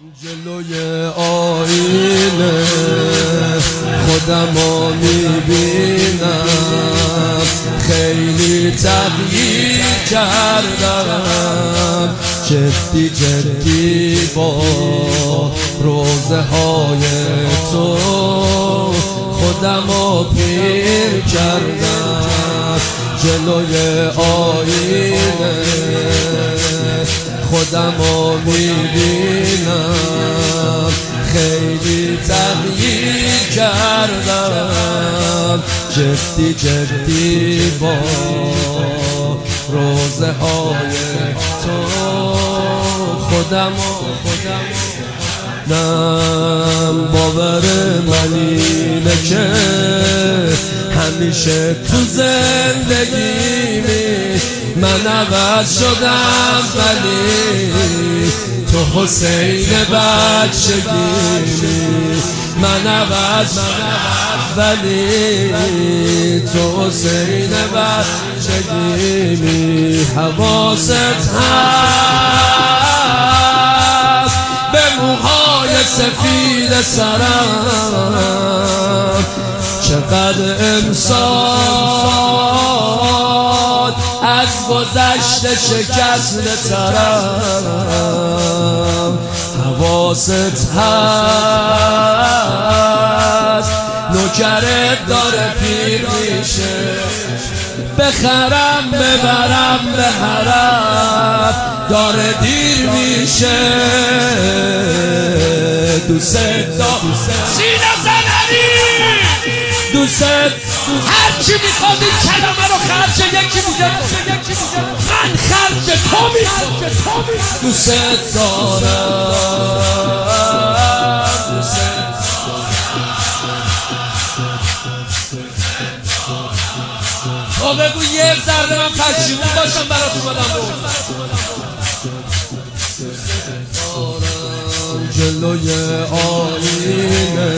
جلوی آینه خودمو میبینم، خیلی تغییر کردم، جدی جدی با روزه های تو خودمو پیر کردم. جلوی آینه خودمو میبینم، خیلی تغییر کردم، جدی جدی با روزه های تو خودمو نم. باور من اینه که همیشه تو زندگیمی من عوض شدم، ولی تو حسین بچگیمی من عوض، ولی تو حسین بچگیمی. حواست هست به موهای سفید سرم، چقدر امسال از گذشته شکست ترم. حواست هست نوکرت داره پیر میشه، بخرم ببرم به حرم داره دیر میشه. دوست سینه زنری دوست هرچی میخواد این کلمه رو خرج یکی میگه، من خرج تو میکنم. دوست دارم، تو بگو یه ذره من پشیمون باشم برات اومدم بود. جلوی آینه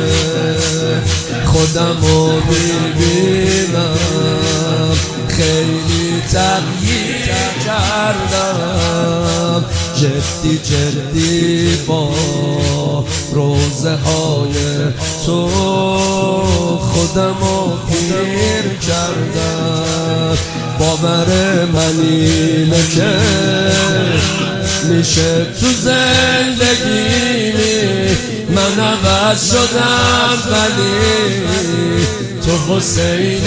خودمو میبینم، خیلی تغییر کردم، جدی جدی با روزه های تو خودمو پیر کردم. باور من اینه که میشه تو زندگیمی من عوض شدم، ولی تو حسین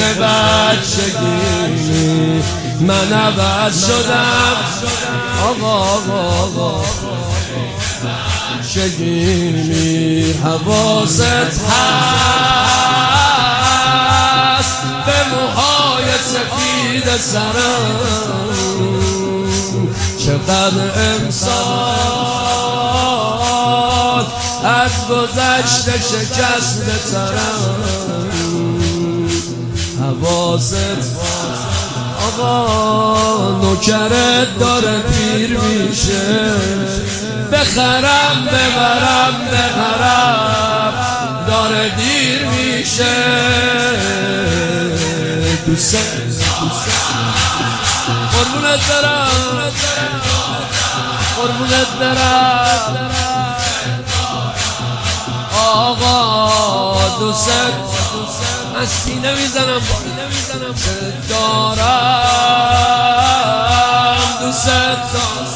بچگیمی من عوض شدم. آقا بچگیمی. حواست هست به موهای سفید سرم، چقدر امسال از گذشته شکست ترم. حواست آقا نوکرت داره پیر میشه، بخرم ببرم به حرم داره دیر میشه. دوست قربونت برم، قربونت برم آقا. دوست من سینه میزنم دارم، دوست دارم.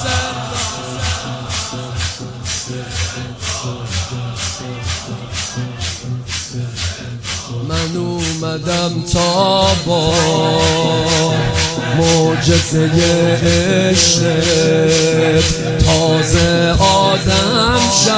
من اومدم تا با معجزه عشقت تازه آدم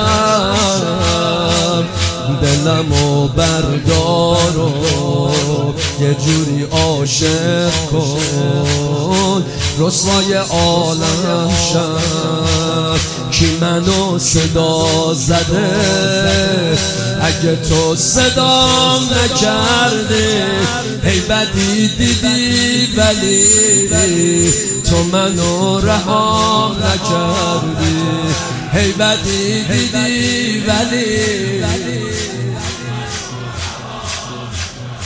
شم، دلمو بردار و یه جوری عاشق کن، رسوای عالم شم. کی منو صدا زده اگه تو صدام نکردی؟ ای بدی دیدی ولی تو منو رهام نکردی. ای بدی دیدی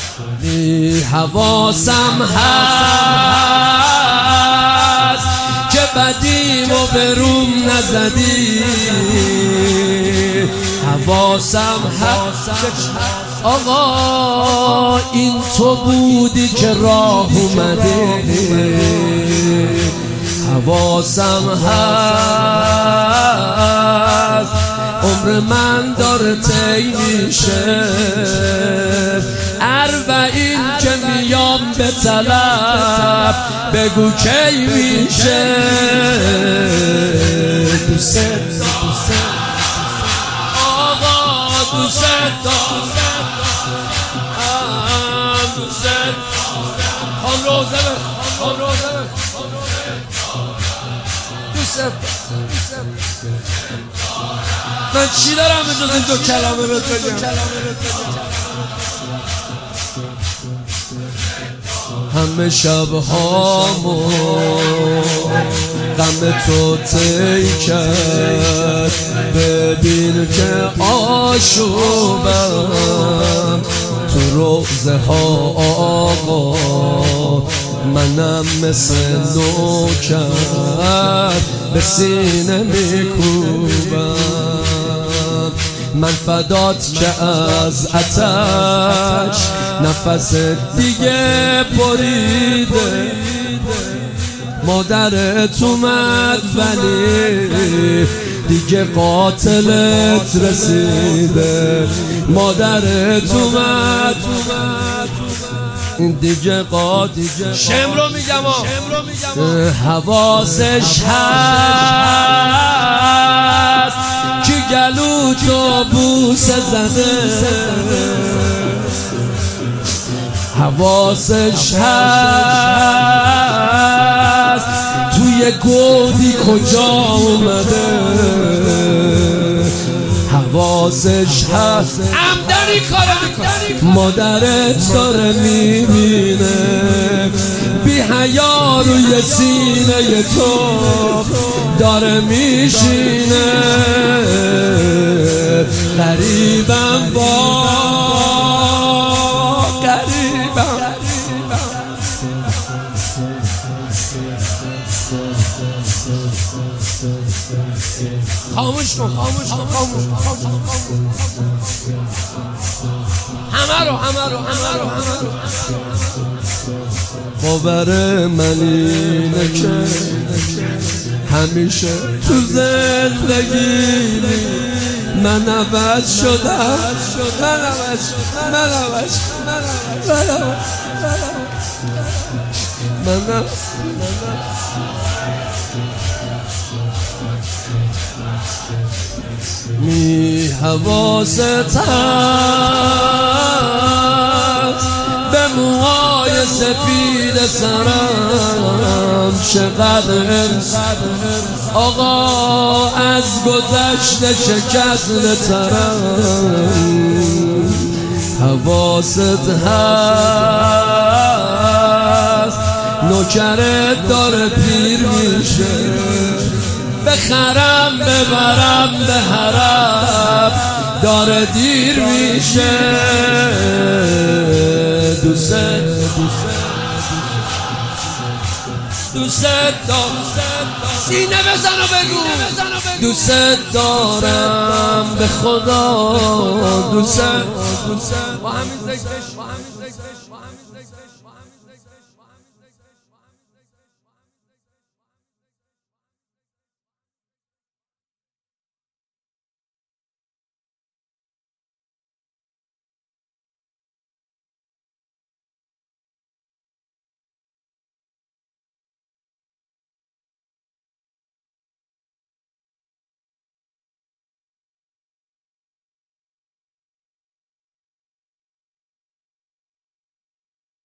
ولی حواسم هست که که بدیمو به روم نزدی حواسم هست آقا این تو بودی که راه اومده حواسم هست عمر من داره طی میشه اربعین که میام به طلب بگو کی میشه دوست آقا دوست دارم دوست خان روزه دوست من چی دارم به جز این دو کلمه رو بگم همه شبهامو غم تو طی کرد ببین که آشوبم تو روزه ها آقا منم مثل نوکر به سینه میکوبم من فدات که از آتش نفس دیگه بریده مادرت اومد ولی دیگه قاتلت رسیده مادرت اومد دیگه شم رو میگم حواسش هست که گلو تو بوسه زده حواسش هست توی گودی کجا اومده حواسش هست عمدنی کاره مادرت داره میبینه بی حیا روی سینه تو داره میشینه غریبم با غریبم خاموش کن همه رو باور من اینه که همیشه تو زندگی من عوض شدم می حواست هست به موهای سفید سرم چقدر آقا از گذشته شکست ترم حواست هست نوکرت داره پیر میشه بخرم ببرم به حرم داره دیر میشه دوست دارم سینه بزن و بگو دوست دارم به خدا دوست با همین ذکرش